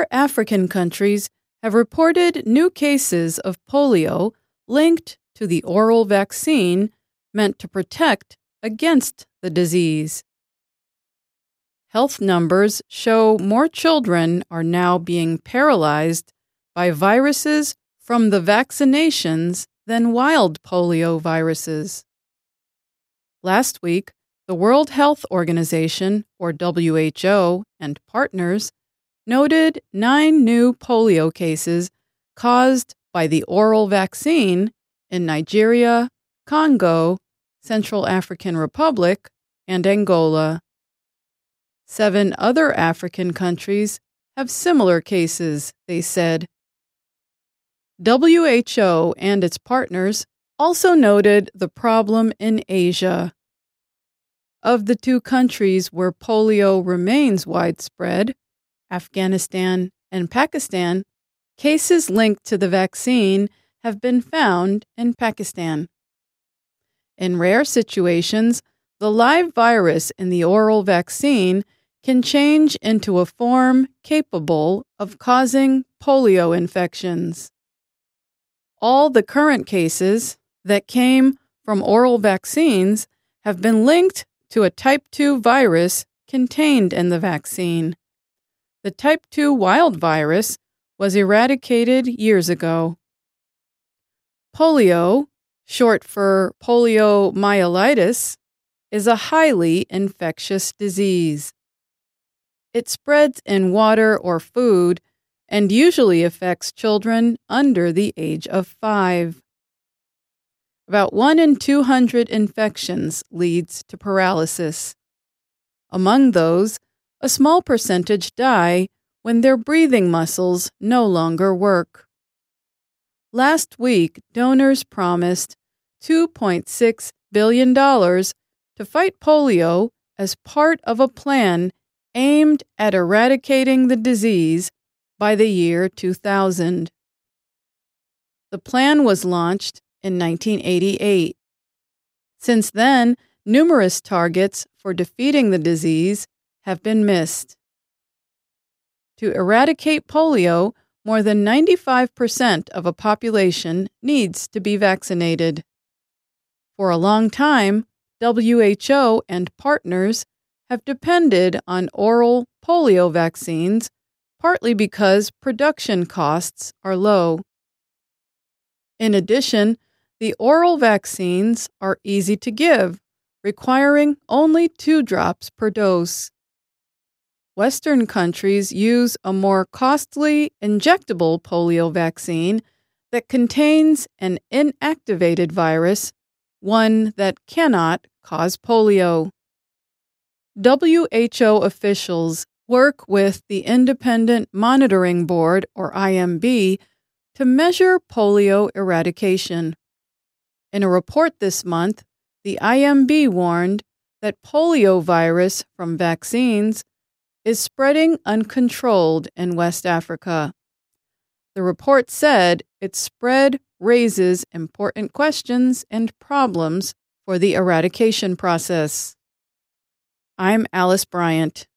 other African countries have reported new cases of polio linked to the oral vaccine meant to protect against the disease. Health numbers show more children are now being paralyzed by viruses from the vaccinations than wild polio viruses. Last week, the World Health Organization, or WHO, and partners noted 9 new polio cases caused by the oral vaccine in Nigeria, Congo, Central African Republic, and Angola. 7 other African countries have similar cases, they said. WHO and its partners also noted the problem in Asia. Of the 2 countries where polio remains widespread, Afghanistan and Pakistan, cases linked to the vaccine have been found in Pakistan. In rare situations, the live virus in the oral vaccine can change into a form capable of causing polio infections. All the current cases that came from oral vaccines have been linked to a type 2 virus contained in the vaccine. The type 2 wild virus was eradicated years ago. Polio, short for poliomyelitis, is a highly infectious disease. It spreads in water or food and usually affects children under the age of 5. About 1 in 200 infections leads to paralysis. Among those, a small percentage die when their breathing muscles no longer work. Last week, donors promised $2.6 billion to fight polio as part of a plan aimed at eradicating the disease by the year 2000. The plan was launched in 1988. Since then, numerous targets for defeating the disease have been missed. To eradicate polio, more than 95% of a population needs to be vaccinated. For a long time, WHO and partners have depended on oral polio vaccines, partly because production costs are low. In addition, the oral vaccines are easy to give, requiring only 2 drops per dose. Western countries use a more costly injectable polio vaccine that contains an inactivated virus, one that cannot cause polio. WHO officials work with the Independent Monitoring Board, or IMB, to measure polio eradication. In a report this month, the IMB warned that polio virus from vaccines is spreading uncontrolled in West Africa. The report said its spread raises important questions and problems for the eradication process. I'm Alice Bryant.